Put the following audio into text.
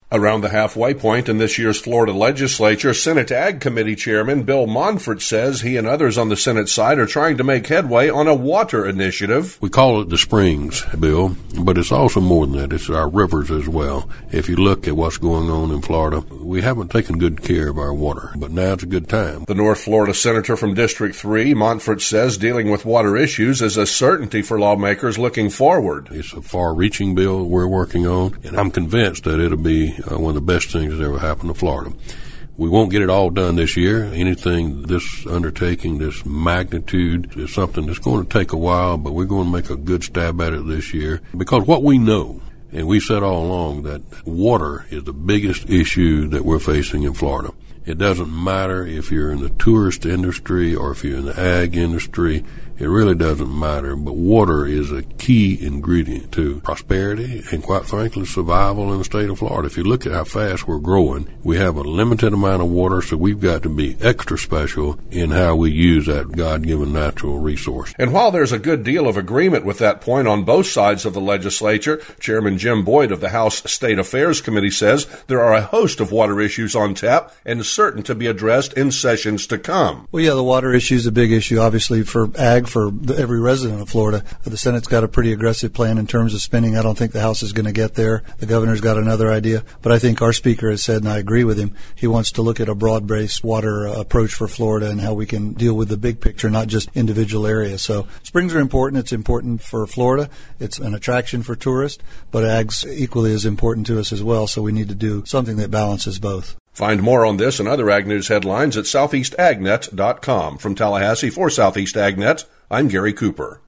Around the halfway point in this year's Florida legislature, Senate Ag Committee Chairman Bill Monfort says he and others on the Senate side are trying to make headway on a water initiative. We call it the Springs Bill, but it's also more than that. It's our rivers as well. If you look at what's going on in Florida, we haven't taken good care of our water, but now it's a good time. The North Florida senator from District 3, Monfort says dealing with water issues is a certainty for lawmakers looking forward. It's a far-reaching bill we're working on, and I'm convinced that it'll be one of the best things that's ever happened to Florida. We won't get it all done this year. Anything, this undertaking, this magnitude is something that's going to take a while, but we're going to make a good stab at it this year. Because what we know, and we've said all along, that water is the biggest issue that we're facing in Florida. It doesn't matter if you're in the tourist industry or if you're in the ag industry. It really doesn't matter, but water is a key ingredient to prosperity and, quite frankly, survival in the state of Florida. If you look at how fast we're growing, we have a limited amount of water, so we've got to be extra special in how we use that God-given natural resource. And while there's a good deal of agreement with that point on both sides of the legislature, Chairman Jim Boyd of the House State Affairs Committee says there are a host of water issues on tap and certain to be addressed in sessions to come. Well, yeah, the water issue is a big issue, obviously, for ag, for every resident of Florida. The Senate's got a pretty aggressive plan in terms of spending. I don't think the House is going to get there. The governor's got another idea. But I think our speaker has said, and I agree with him, he wants to look at a broad-based water approach for Florida and how we can deal with the big picture, not just individual areas. So springs are important. It's important for Florida. It's an attraction for tourists, but ag's equally as important to us as well. So we need to do something that balances both. Find more on this and other Ag News headlines at southeastagnet.com. From Tallahassee for Southeast AgNet, I'm Gary Cooper.